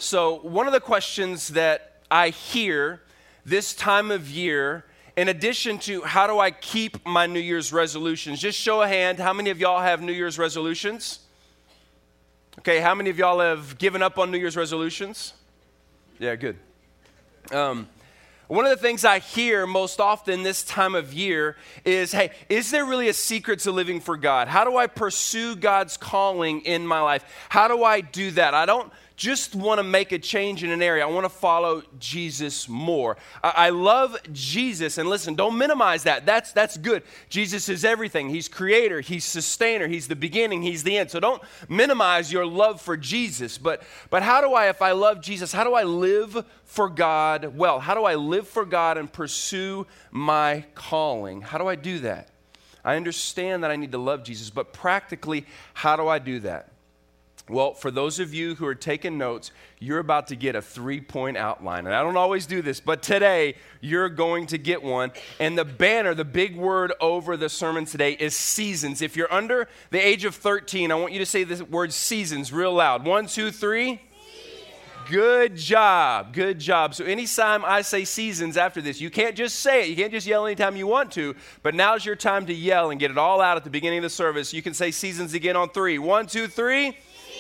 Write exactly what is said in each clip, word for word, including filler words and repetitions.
So one of the questions that I hear this time of year, in addition to how do I keep my New Year's resolutions, just show a hand, how many of y'all have New Year's resolutions? Okay, how many of y'all have given up on New Year's resolutions? Yeah, good. Um, one of the things I hear most often this time of year is, hey, is there really a secret to living for God? How do I pursue God's calling in my life? How do I do that? I don't just want to make a change in an area. I want to follow Jesus more. I, I love Jesus, and listen, don't minimize that. That's that's good. Jesus is everything. He's creator. He's sustainer. He's the beginning. He's the end. So don't minimize your love for Jesus. But but how do I, if I love Jesus, how do I live for God well? How do I live for God and pursue my calling? How do I do that? I understand that I need to love Jesus, but practically, how do I do that? Well, for those of you who are taking notes, you're about to get a three-point outline. And I don't always do this, but today you're going to get one. And the banner, the big word over the sermon today is seasons. If you're under the age of thirteen, I want you to say the word seasons real loud. One, two, three. Good job. Good job. So anytime I say seasons after this, you can't just say it. You can't just yell anytime you want to. But now's your time to yell and get it all out at the beginning of the service. You can say seasons again on three. One, two, three.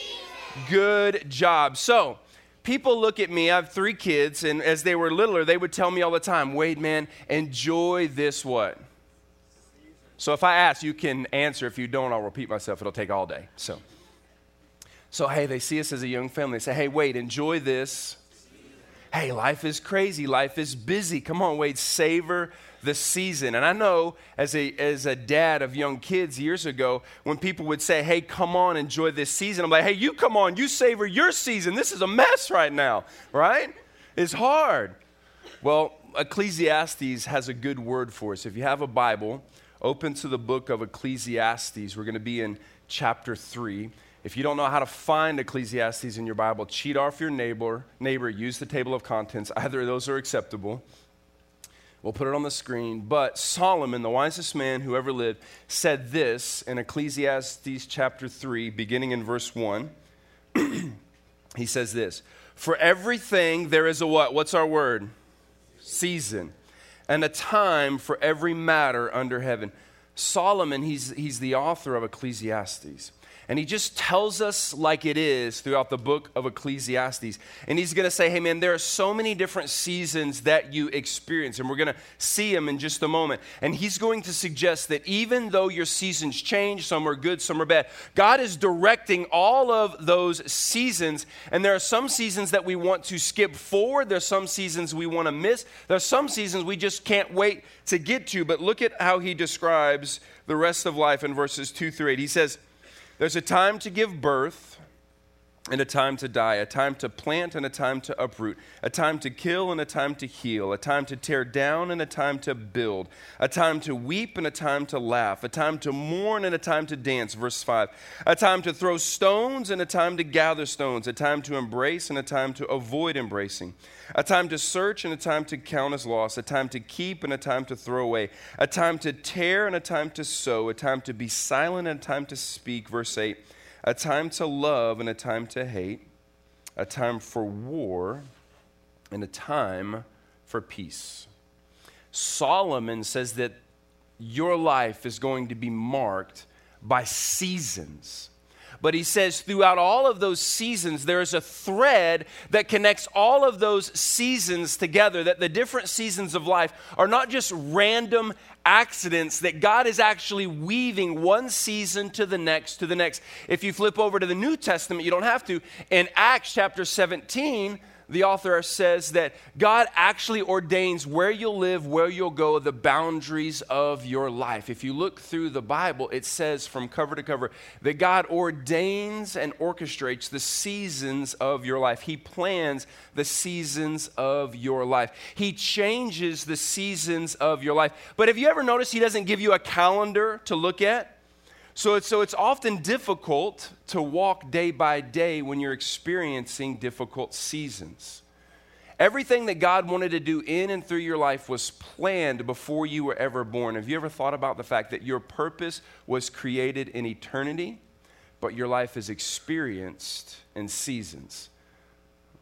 Good job. So people look at me. I have three kids, and as they were littler, they would tell me all the time, Wade, man, enjoy this what? So if I ask, you can answer. If you don't, I'll repeat myself. It'll take all day. So, so hey, they see us as a young family. They say, hey, Wade, enjoy this. Hey, life is crazy. Life is busy. Come on, Wade, savor the season. And I know as a as a dad of young kids years ago, when people would say, hey, come on, enjoy this season. I'm like, hey, you come on, you savor your season. This is a mess right now, right? It's hard. Well, Ecclesiastes has a good word for us. If you have a Bible, open to the book of Ecclesiastes. We're going to be in chapter three. If you don't know how to find Ecclesiastes in your Bible, cheat off your neighbor, neighbor, use the table of contents. Either of those are acceptable. We'll put it on the screen. But Solomon, the wisest man who ever lived, said this in Ecclesiastes chapter three, beginning in verse one. He says this, for everything there is a what? What's our word? Season. And a time for every matter under heaven. Solomon, he's, he's the author of Ecclesiastes. And he just tells us like it is throughout the book of Ecclesiastes. And he's going to say, hey, man, there are so many different seasons that you experience. And we're going to see them in just a moment. And he's going to suggest that even though your seasons change, some are good, some are bad, God is directing all of those seasons. And there are some seasons that we want to skip forward. There's some seasons we want to miss. There are some seasons we just can't wait to get to. But look at how he describes the rest of life in verses two through eight. He says, there's a time to give birth and a time to die, a time to plant and a time to uproot, a time to kill and a time to heal, a time to tear down and a time to build, a time to weep and a time to laugh, a time to mourn and a time to dance, verse five, a time to throw stones and a time to gather stones, a time to embrace and a time to avoid embracing, a time to search and a time to count as loss, a time to keep and a time to throw away, a time to tear and a time to sow, a time to be silent and a time to speak, verse eight, a time to love and a time to hate, a time for war and a time for peace. Solomon says that your life is going to be marked by seasons. But he says throughout all of those seasons, there is a thread that connects all of those seasons together, that the different seasons of life are not just random accidents, that God is actually weaving one season to the next, to the next. If you flip over to the New Testament, you don't have to. In Acts chapter seventeen, the author says that God actually ordains where you'll live, where you'll go, the boundaries of your life. If you look through the Bible, it says from cover to cover that God ordains and orchestrates the seasons of your life. He plans the seasons of your life. He changes the seasons of your life. But have you ever noticed he doesn't give you a calendar to look at? So it's, so it's often difficult to walk day by day when you're experiencing difficult seasons. Everything that God wanted to do in and through your life was planned before you were ever born. Have you ever thought about the fact that your purpose was created in eternity, but your life is experienced in seasons?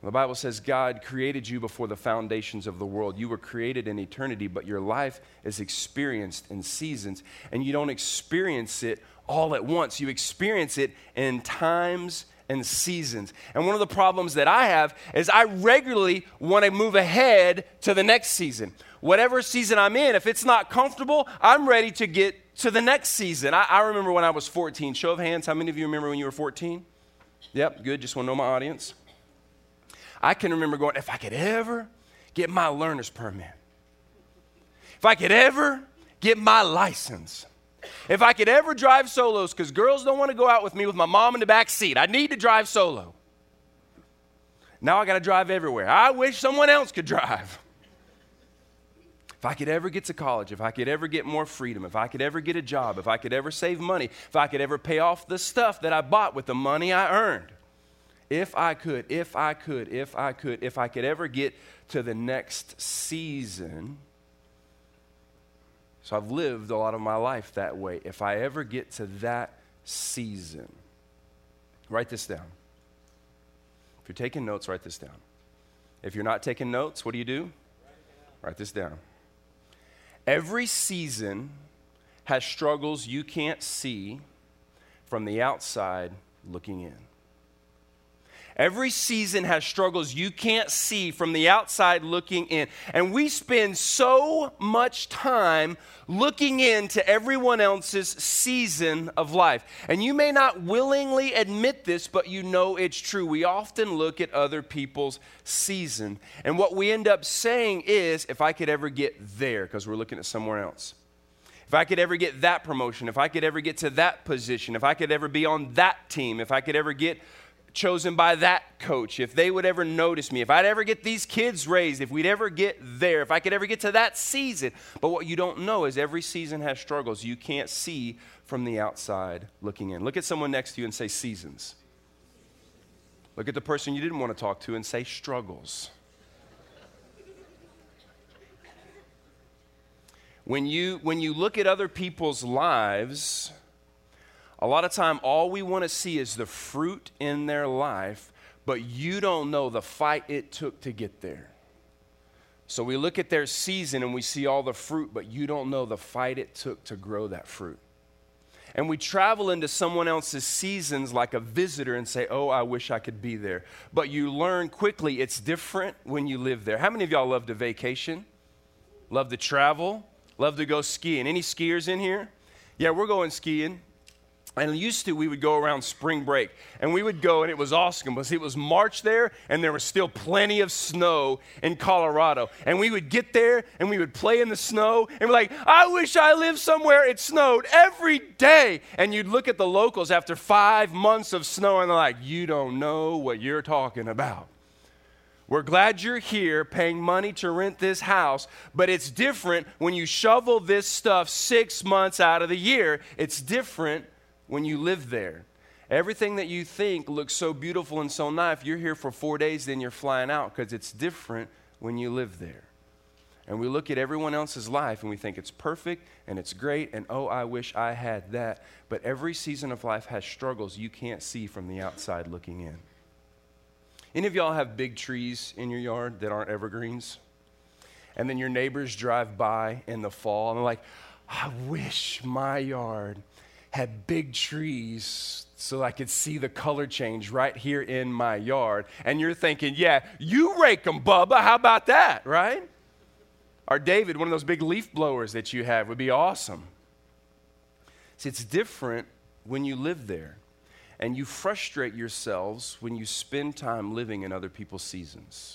The Bible says God created you before the foundations of the world. You were created in eternity, but your life is experienced in seasons, and you don't experience it all at once. You experience it in times and seasons. And one of the problems that I have is I regularly want to move ahead to the next season. Whatever season I'm in, if it's not comfortable, I'm ready to get to the next season. I, I remember when I was fourteen. Show of hands, how many of you remember when you were fourteen? Yep, good. Just want to know my audience. I can remember going, if I could ever get my learner's permit, if I could ever get my license, if I could ever drive solos, because girls don't want to go out with me with my mom in the back seat. I need to drive solo. Now I got to drive everywhere. I wish someone else could drive. If I could ever get to college, if I could ever get more freedom, if I could ever get a job, if I could ever save money, if I could ever pay off the stuff that I bought with the money I earned. If I could, if I could, if I could, if I could ever get to the next season. So I've lived a lot of my life that way. If I ever get to that season, write this down. If you're taking notes, write this down. If you're not taking notes, what do you do? Write this down. Every season has struggles you can't see from the outside looking in. Every season has struggles you can't see from the outside looking in. And we spend so much time looking into everyone else's season of life. And you may not willingly admit this, but you know it's true. We often look at other people's season. And what we end up saying is, if I could ever get there, because we're looking at somewhere else. If I could ever get that promotion, if I could ever get to that position, if I could ever be on that team, if I could ever get chosen by that coach, if they would ever notice me, if I'd ever get these kids raised, if we'd ever get there, if I could ever get to that season. But what you don't know is every season has struggles you can't see from the outside looking in. Look at someone next to you and say seasons. Look at the person you didn't want to talk to and say struggles. When you, when you look at other people's lives, a lot of time, all we want to see is the fruit in their life, but you don't know the fight it took to get there. So we look at their season and we see all the fruit, but you don't know the fight it took to grow that fruit. And we travel into someone else's seasons like a visitor and say, oh, I wish I could be there. But you learn quickly it's different when you live there. How many of y'all love to vacation? Love to travel? Love to go skiing? Any skiers in here? Yeah, we're going skiing. And used to, we would go around spring break, and we would go, and it was awesome because it was March there, and there was still plenty of snow in Colorado. And we would get there, and we would play in the snow, and we're like, I wish I lived somewhere it snowed every day. And you'd look at the locals after five months of snow, and they're like, you don't know what you're talking about. We're glad you're here paying money to rent this house, but it's different when you shovel this stuff six months out of the year. It's different when you live there. Everything that you think looks so beautiful and so nice, you're here for four days, then you're flying out, because it's different when you live there. And we look at everyone else's life and we think it's perfect and it's great and oh, I wish I had that. But every season of life has struggles you can't see from the outside looking in. Any of y'all have big trees in your yard that aren't evergreens? And then your neighbors drive by in the fall and they're like, I wish my yard had big trees so I could see the color change right here in my yard. And you're thinking, yeah, you rake them, Bubba. How about that, right? Or David, one of those big leaf blowers that you have would be awesome. See, it's different when you live there. And you frustrate yourselves when you spend time living in other people's seasons.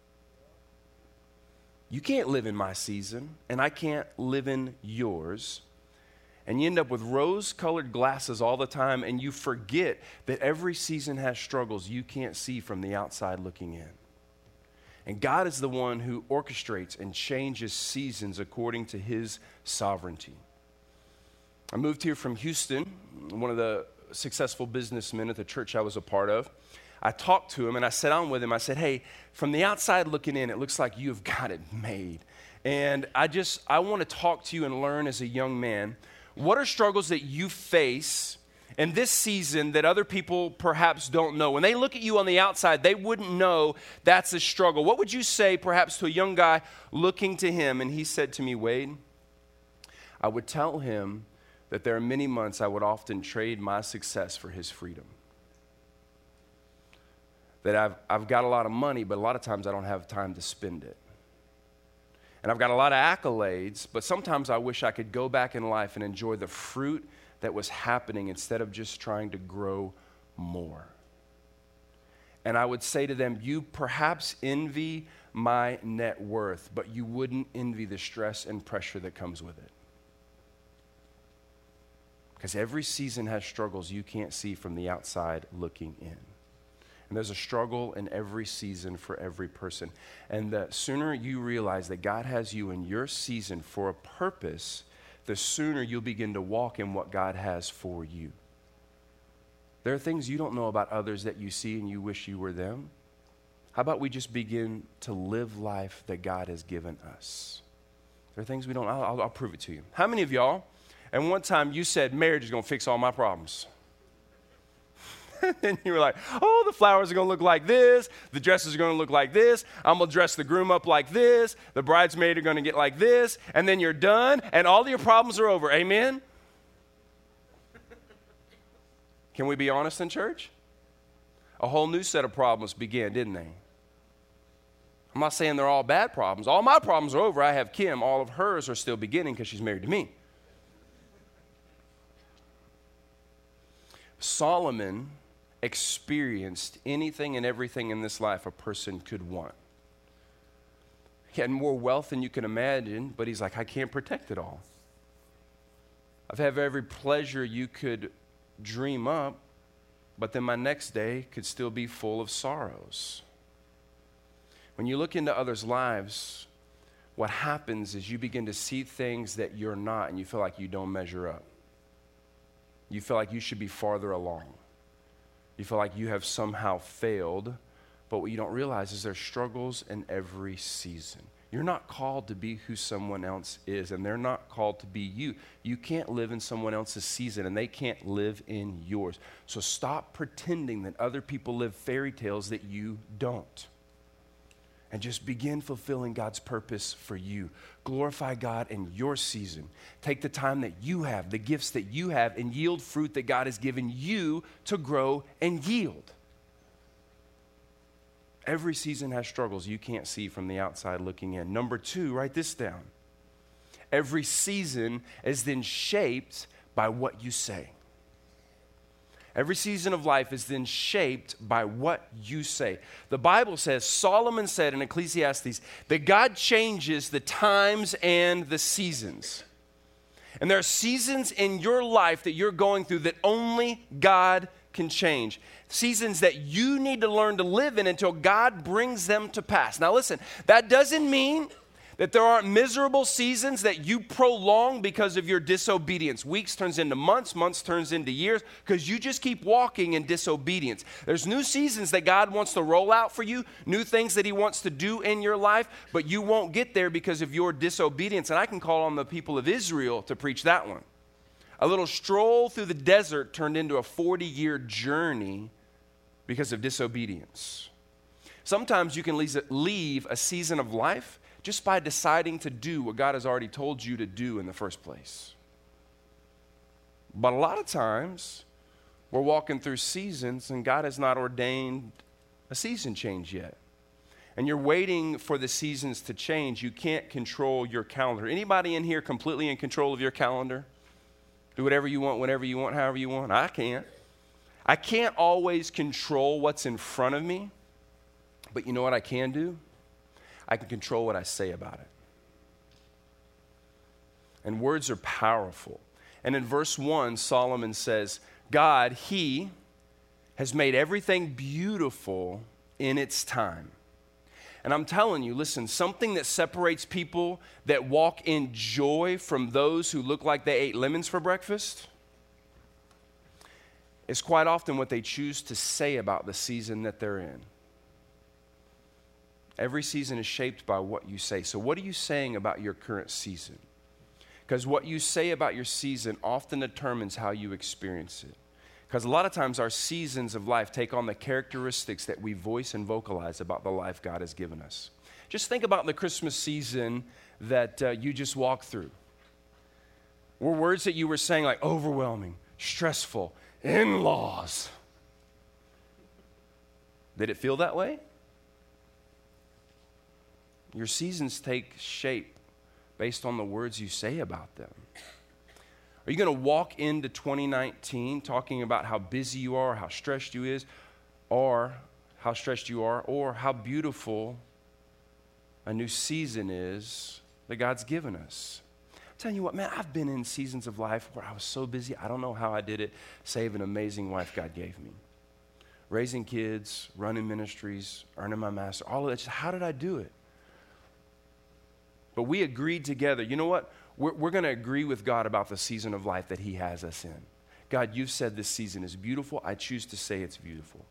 You can't live in my season, and I can't live in yours. And you end up with rose-colored glasses all the time, and you forget that every season has struggles you can't see from the outside looking in. And God is the one who orchestrates and changes seasons according to his sovereignty. I moved here from Houston, one of the successful businessmen at the church I was a part of. I talked to him, and I sat down with him. I said, hey, from the outside looking in, it looks like you've got it made. And I just, I want to talk to you and learn as a young man, what are struggles that you face in this season that other people perhaps don't know? When they look at you on the outside, they wouldn't know that's a struggle. What would you say perhaps to a young guy looking to him? And he said to me, Wade, I would tell him that there are many months I would often trade my success for his freedom. That I've, I've got a lot of money, but a lot of times I don't have time to spend it. And I've got a lot of accolades, but sometimes I wish I could go back in life and enjoy the fruit that was happening instead of just trying to grow more. And I would say to them, you perhaps envy my net worth, but you wouldn't envy the stress and pressure that comes with it. Because every season has struggles you can't see from the outside looking in. And there's a struggle in every season for every person. And the sooner you realize that God has you in your season for a purpose, the sooner you'll begin to walk in what God has for you. There are things you don't know about others that you see and you wish you were them. How about we just begin to live life that God has given us? There are things we don't, I'll, I'll prove it to you. How many of y'all, and one time you said, marriage is going to fix all my problems? And you were like, oh, the flowers are going to look like this. The dresses are going to look like this. I'm going to dress the groom up like this. The bridesmaid are going to get like this. And then you're done, and all your problems are over. Amen? Can we be honest in church? A whole new set of problems began, didn't they? I'm not saying they're all bad problems. All my problems are over. I have Kim. All of hers are still beginning because she's married to me. Solomon experienced anything and everything in this life a person could want. He had more wealth than you can imagine, but he's like, I can't protect it all. I've had every pleasure you could dream up, but then my next day could still be full of sorrows. When you look into others' lives, what happens is you begin to see things that you're not, and you feel like you don't measure up. You feel like you should be farther along. You feel like you have somehow failed, but what you don't realize is there's struggles in every season. You're not called to be who someone else is, and they're not called to be you. You can't live in someone else's season, and they can't live in yours. So stop pretending that other people live fairy tales that you don't. And just begin fulfilling God's purpose for you. Glorify God in your season. Take the time that you have, the gifts that you have, and yield fruit that God has given you to grow and yield. Every season has struggles you can't see from the outside looking in. Number two, write this down. Every season is then shaped by what you say. Every season of life is then shaped by what you say. The Bible says, Solomon said in Ecclesiastes, that God changes the times and the seasons. And there are seasons in your life that you're going through that only God can change. Seasons that you need to learn to live in until God brings them to pass. Now listen, that doesn't mean that there aren't miserable seasons that you prolong because of your disobedience. Weeks turns into months, months turns into years, because you just keep walking in disobedience. There's new seasons that God wants to roll out for you, new things that he wants to do in your life, but you won't get there because of your disobedience. And I can call on the people of Israel to preach that one. A little stroll through the desert turned into a forty-year journey because of disobedience. Sometimes you can leave a season of life just by deciding to do what God has already told you to do in the first place. But a lot of times, we're walking through seasons and God has not ordained a season change yet. And you're waiting for the seasons to change. You can't control your calendar. Anybody in here completely in control of your calendar? Do whatever you want, whenever you want, however you want? I can't. I can't always control what's in front of me, but you know what I can do? I can control what I say about it. And words are powerful. And in verse one, Solomon says, God, he has made everything beautiful in its time. And I'm telling you, listen, something that separates people that walk in joy from those who look like they ate lemons for breakfast is quite often what they choose to say about the season that they're in. Every season is shaped by what you say. So what are you saying about your current season? Because what you say about your season often determines how you experience it. Because a lot of times our seasons of life take on the characteristics that we voice and vocalize about the life God has given us. Just think about the Christmas season that uh, you just walked through. Were words that you were saying like overwhelming, stressful, in-laws? Did it feel that way? Your seasons take shape based on the words you say about them. Are you going to walk into twenty nineteen talking about how busy you are, how stressed you is, or how stressed you are, or how beautiful a new season is that God's given us? I'm telling you what, man, I've been in seasons of life where I was so busy, I don't know how I did it, save an amazing wife God gave me. Raising kids, running ministries, earning my master, all of that. Just how did I do it? But we agreed together, you know what? We're, we're going to agree with God about the season of life that he has us in. God, you've said this season is beautiful. I choose to say it's beautiful.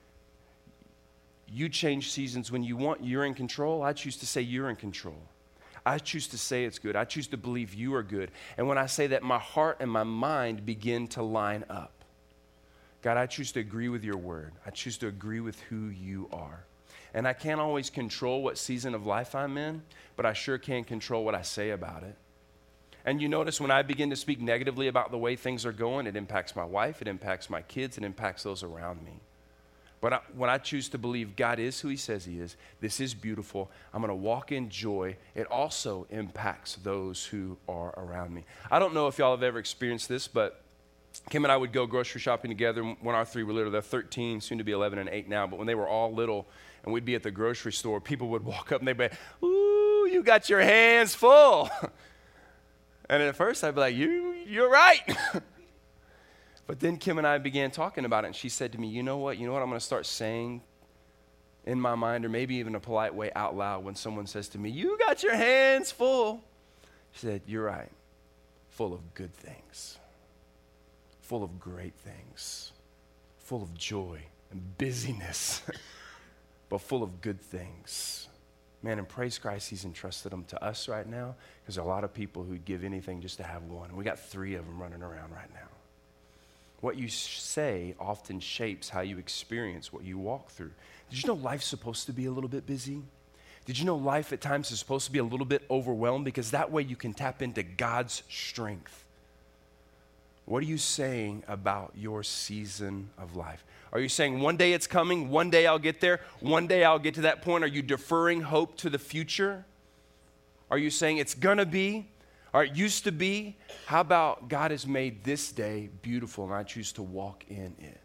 You change seasons when you want. You're in control. I choose to say you're in control. I choose to say it's good. I choose to believe you are good. And when I say that, my heart and my mind begin to line up. God, I choose to agree with your word. I choose to agree with who you are. And I can't always control what season of life I'm in, but I sure can control what I say about it. And you notice when I begin to speak negatively about the way things are going, it impacts my wife, it impacts my kids, it impacts those around me. But I, when I choose to believe God is who he says he is, this is beautiful, I'm going to walk in joy, it also impacts those who are around me. I don't know if y'all have ever experienced this, but Kim and I would go grocery shopping together when our three were little. They're thirteen, soon to be eleven and eight now, but when they were all little and we'd be at the grocery store, people would walk up and they'd be, ooh, you got your hands full. And at first I'd be like, you, you're right. But then Kim and I began talking about it, and she said to me, you know what, you know what I'm going to start saying in my mind, or maybe even a polite way out loud when someone says to me, you got your hands full. She said, you're right, full of good things, full of great things, full of joy and busyness, but full of good things. Man, and praise Christ, he's entrusted them to us right now, because there are a lot of people who'd give anything just to have one. And we got three of them running around right now. What you say often shapes how you experience what you walk through. Did you know life's supposed to be a little bit busy? Did you know life at times is supposed to be a little bit overwhelmed? Because that way you can tap into God's strength. What are you saying about your season of life? Are you saying one day it's coming, one day I'll get there, one day I'll get to that point? Are you deferring hope to the future? Are you saying it's gonna be, or it used to be? How about God has made this day beautiful and I choose to walk in it?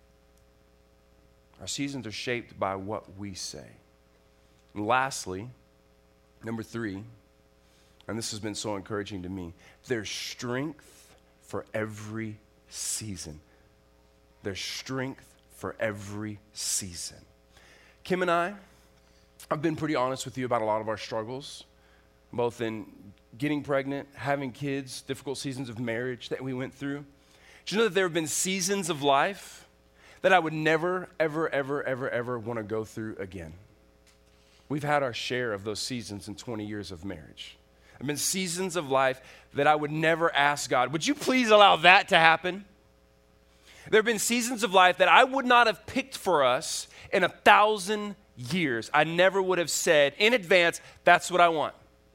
Our seasons are shaped by what we say. And lastly, number three, and this has been so encouraging to me, there's strength for every season. There's strength for every season. Kim and I, I've been pretty honest with you about a lot of our struggles, both in getting pregnant, having kids, difficult seasons of marriage that we went through. Do you know that there have been seasons of life that I would never, ever, ever, ever, ever want to go through again? We've had our share of those seasons in twenty years of marriage. There have been seasons of life that I would never ask God, would you please allow that to happen? There have been seasons of life that I would not have picked for us in a thousand years. I never would have said in advance, that's what I want.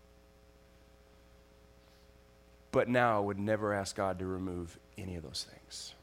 But now I would never ask God to remove any of those things.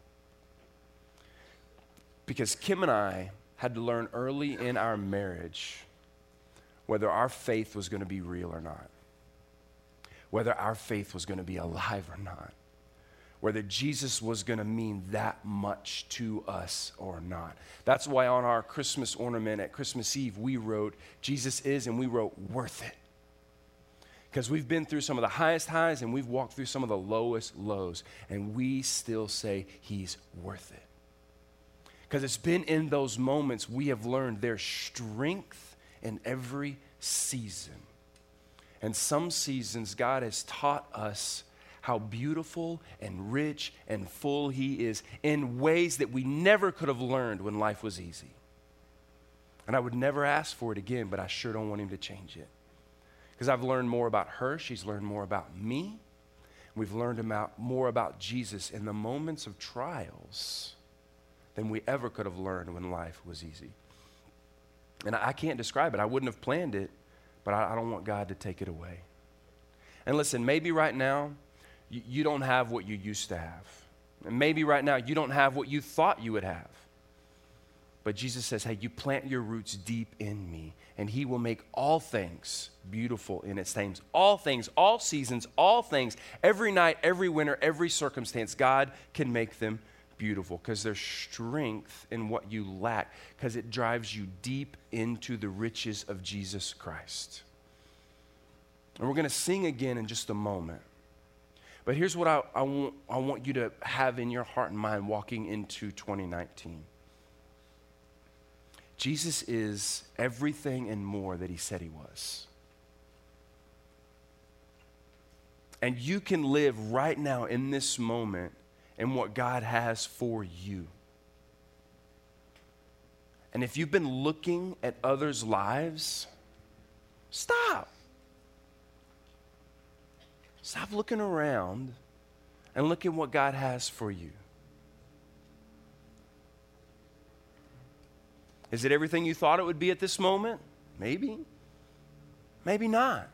Because Kim and I had to learn early in our marriage whether our faith was going to be real or not, whether our faith was going to be alive or not, whether Jesus was going to mean that much to us or not. That's why on our Christmas ornament at Christmas Eve, we wrote, Jesus is, and we wrote, worth it. Because we've been through some of the highest highs and we've walked through some of the lowest lows, and we still say he's worth it. Because it's been in those moments we have learned there's strength in every season. And some seasons God has taught us how beautiful and rich and full he is in ways that we never could have learned when life was easy. And I would never ask for it again, but I sure don't want him to change it. Because I've learned more about her, she's learned more about me. We've learned about, more about Jesus in the moments of trials than we ever could have learned when life was easy. And I, I can't describe it. I wouldn't have planned it, but I, I don't want God to take it away. And listen, maybe right now, you, you don't have what you used to have. And maybe right now, you don't have what you thought you would have. But Jesus says, hey, you plant your roots deep in me, and he will make all things beautiful in its times. All things, all seasons, all things, every night, every winter, every circumstance, God can make them beautiful because there's strength in what you lack, because it drives you deep into the riches of Jesus Christ. And we're going to sing again in just a moment. But here's what I, I, want, I want you to have in your heart and mind walking into twenty nineteen. Jesus is everything and more that he said he was. And you can live right now in this moment in what God has for you. And if you've been looking at others' lives, stop. Stop looking around and look at what God has for you. Is it everything you thought it would be at this moment? Maybe. Maybe not.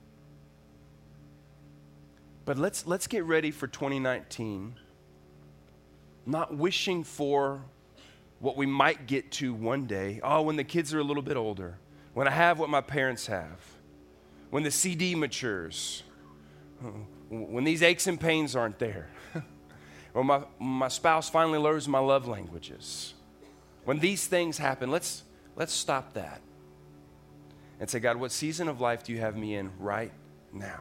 But let's let's get ready for twenty nineteen. Not wishing for what we might get to one day. Oh, when the kids are a little bit older. When I have what my parents have. When the C D matures. When these aches and pains aren't there. Or my, my spouse finally learns my love languages. When these things happen, let's, let's stop that and say, God, what season of life do you have me in right now?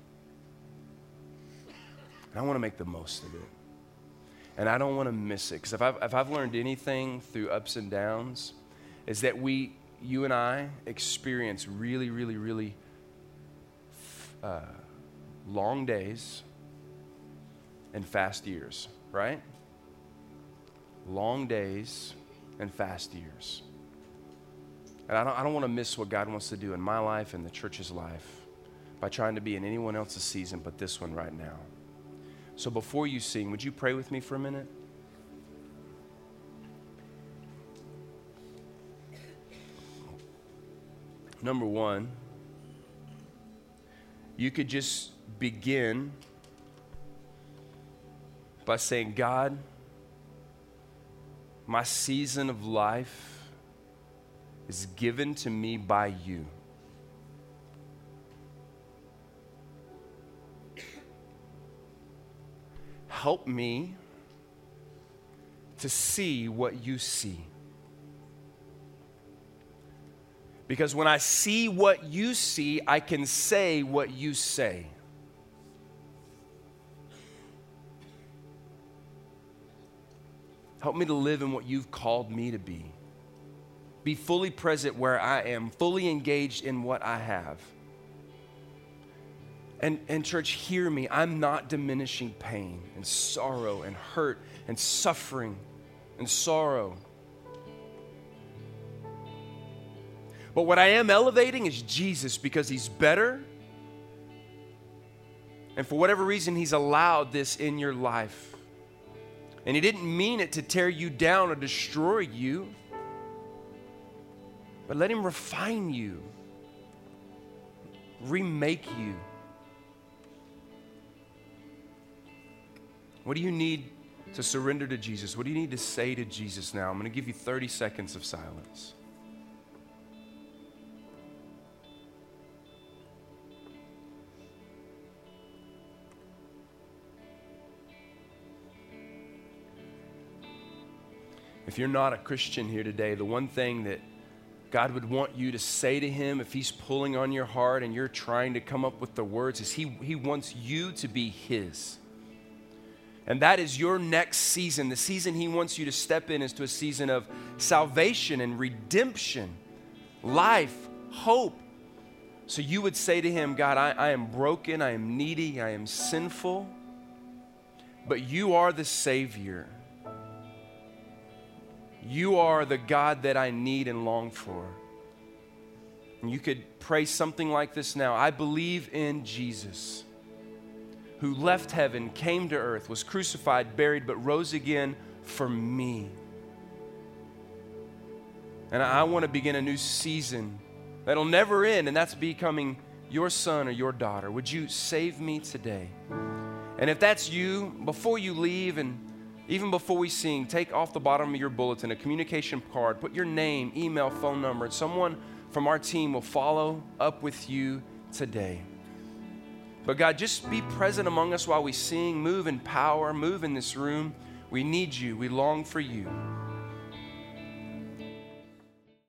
And I want to make the most of it. And I don't want to miss it. Because if I've, if I've learned anything through ups and downs, is that we, you and I, experience really, really, really uh, long days and fast years, right? Long days and fast years. And I don't, I don't want to miss what God wants to do in my life and the church's life by trying to be in anyone else's season but this one right now. So before you sing, would you pray with me for a minute? Number one, you could just begin by saying, God, my season of life is given to me by you. Help me to see what you see. Because when I see what you see, I can say what you say. Help me to live in what you've called me to be. Be fully present where I am, fully engaged in what I have. And, and church, hear me. I'm not diminishing pain and sorrow and hurt and suffering and sorrow. But what I am elevating is Jesus because he's better. And for whatever reason, he's allowed this in your life. And he didn't mean it to tear you down or destroy you. But let him refine you. Remake you. What do you need to surrender to Jesus? What do you need to say to Jesus now? I'm going to give you thirty seconds of silence. If you're not a Christian here today, the one thing that God would want you to say to him if he's pulling on your heart and you're trying to come up with the words is he, he wants you to be his. And that is your next season. The season he wants you to step in is to a season of salvation and redemption, life, hope. So you would say to him, God, I, I am broken, I am needy, I am sinful, but you are the Savior. You are the God that I need and long for. And you could pray something like this now. I believe in Jesus, who left heaven, came to earth, was crucified, buried, but rose again for me. And I want to begin a new season that'll never end, and that's becoming your son or your daughter. Would you save me today? And if that's you, before you leave and even before we sing, take off the bottom of your bulletin a communication card, put your name, email, phone number, and someone from our team will follow up with you today. But God, just be present among us while we sing. Move in power, move in this room. We need you. We long for you.